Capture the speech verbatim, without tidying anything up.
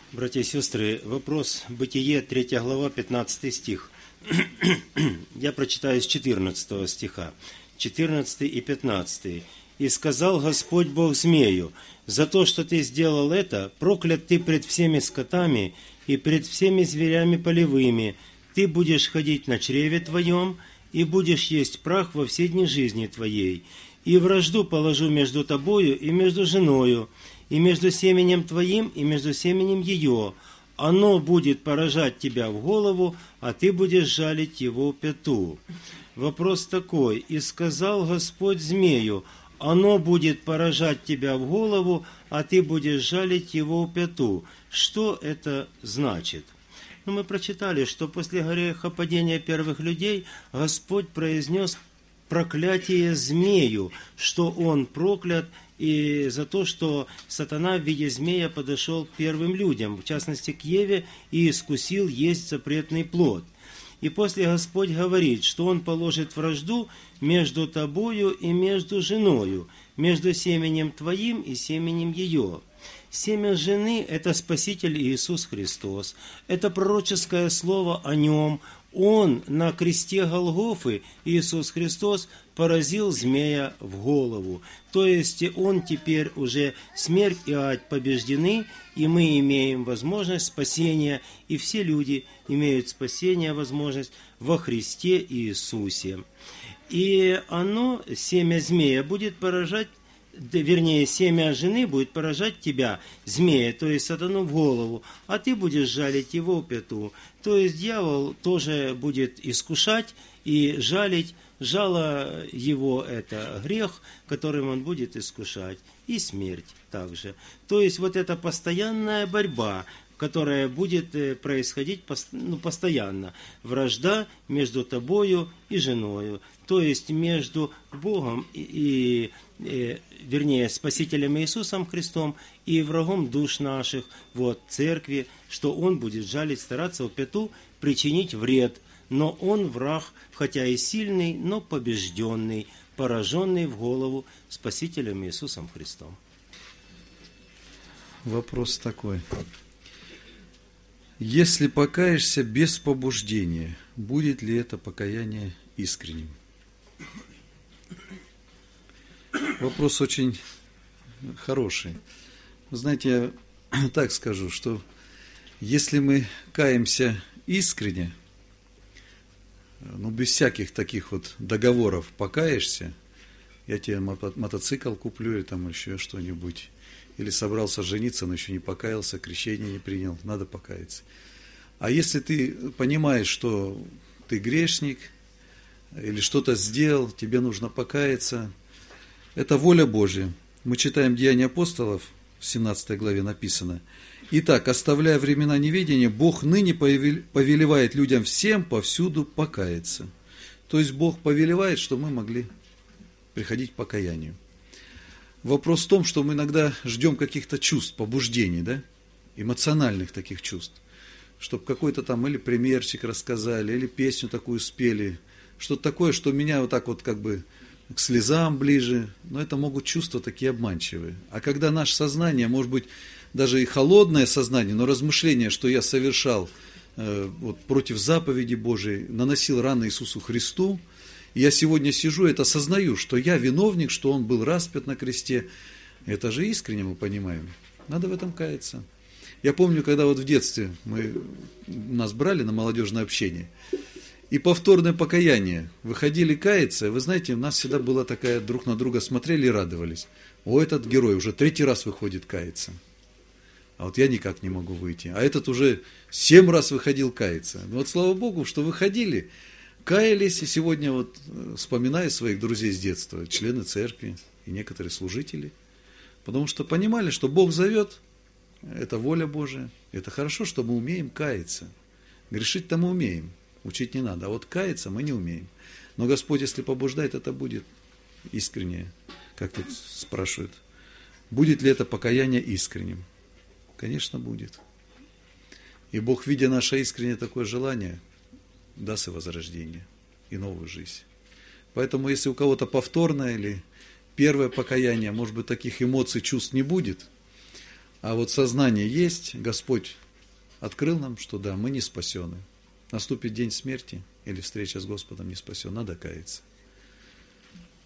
Братья и сестры, вопрос Бытие, третья глава, пятнадцатый стих. Я прочитаю с четырнадцатого стиха, четырнадцатый и пятнадцатый. «И сказал Господь Бог змею, за то, что ты сделал это, проклят ты пред всеми скотами и пред всеми зверями полевыми, ты будешь ходить на чреве твоем, и будешь есть прах во все дни жизни твоей. И вражду положу между тобою и между женою, и между семенем твоим, и между семенем ее. Оно будет поражать тебя в голову, а ты будешь жалить его в пяту». Вопрос такой. «И сказал Господь змею, оно будет поражать тебя в голову, а ты будешь жалить его в пяту». Что это значит? Ну, мы прочитали, что после грехопадения первых людей Господь произнес проклятие змею, что он проклят, и за то, что сатана в виде змея подошел к первым людям, в частности к Еве, и искусил есть запретный плод. И после Господь говорит, что Он положит вражду между тобою и между женою, между семенем твоим и семенем ее. Семя жены – это Спаситель Иисус Христос. Это пророческое слово о Нем. Он на кресте Голгофы, Иисус Христос, поразил змея в голову. То есть Он теперь уже смерть и ад побеждены, и мы имеем возможность спасения, и все люди имеют спасение, возможность во Христе Иисусе. И оно, семя змея, будет поражать, вернее, семя жены будет поражать тебя, змея, то есть сатану, в голову, а ты будешь жалить его в пяту. То есть дьявол тоже будет искушать и жалить. Жало его – это грех, которым он будет искушать, и смерть также. То есть вот эта постоянная борьба, которая будет происходить ну, постоянно. Вражда между тобою и женою. То есть между Богом и, и вернее, Спасителем Иисусом Христом и врагом душ наших, вот, церкви, что он будет жалить, стараться в пяту причинить вред. Но он враг, хотя и сильный, но побежденный, пораженный в голову Спасителем Иисусом Христом. Вопрос такой. Если покаешься без побуждения, будет ли это покаяние искренним? Вопрос очень хороший. Вы знаете, я так скажу, что если мы каемся искренне, ну, без всяких таких вот договоров покаешься, я тебе мото- мотоцикл куплю или там еще что-нибудь, или собрался жениться, но еще не покаялся, крещение не принял, надо покаяться. А если ты понимаешь, что ты грешник, или что-то сделал, тебе нужно покаяться, это воля Божья. Мы читаем Деяния апостолов, в семнадцатой главе написано: «Итак, оставляя времена неведения, Бог ныне повелевает людям всем повсюду покаяться». То есть Бог повелевает, что мы могли приходить к покаянию. Вопрос в том, что мы иногда ждем каких-то чувств, побуждений, да? Эмоциональных таких чувств. Чтобы какой-то там или примерчик рассказали, или песню такую спели. Что-то такое, что меня вот так вот как бы к слезам ближе. Но это могут чувства такие обманчивые. А когда наше сознание, может быть, даже и холодное сознание, но размышление, что я совершал э, вот, против заповеди Божией, наносил раны Иисусу Христу, и я сегодня сижу и это осознаю, что я виновник, что Он был распят на кресте. Это же искренне мы понимаем. Надо в этом каяться. Я помню, когда вот в детстве мы, нас брали на молодежное общение, и повторное покаяние, выходили каяться, вы знаете, у нас всегда была такая, друг на друга смотрели и радовались. О, этот герой уже третий раз выходит каяться. А вот я никак не могу выйти. А этот уже семь раз выходил каяться. Но вот слава Богу, что выходили, каялись, и сегодня вот вспоминаю своих друзей с детства, члены церкви и некоторые служители, потому что понимали, что Бог зовет, это воля Божия, это хорошо, что мы умеем каяться. Грешить-то мы умеем, учить не надо, а вот каяться мы не умеем. Но Господь, если побуждает, это будет искреннее, как тут спрашивают. Будет ли это покаяние искренним? Конечно, будет. И Бог, видя наше искреннее такое желание, даст и возрождение, и новую жизнь. Поэтому, если у кого-то повторное или первое покаяние, может быть, таких эмоций, чувств не будет, А вот сознание есть, Господь открыл нам, что да, мы не спасены. Наступит день смерти или встреча с Господом, не спасен, надо каяться.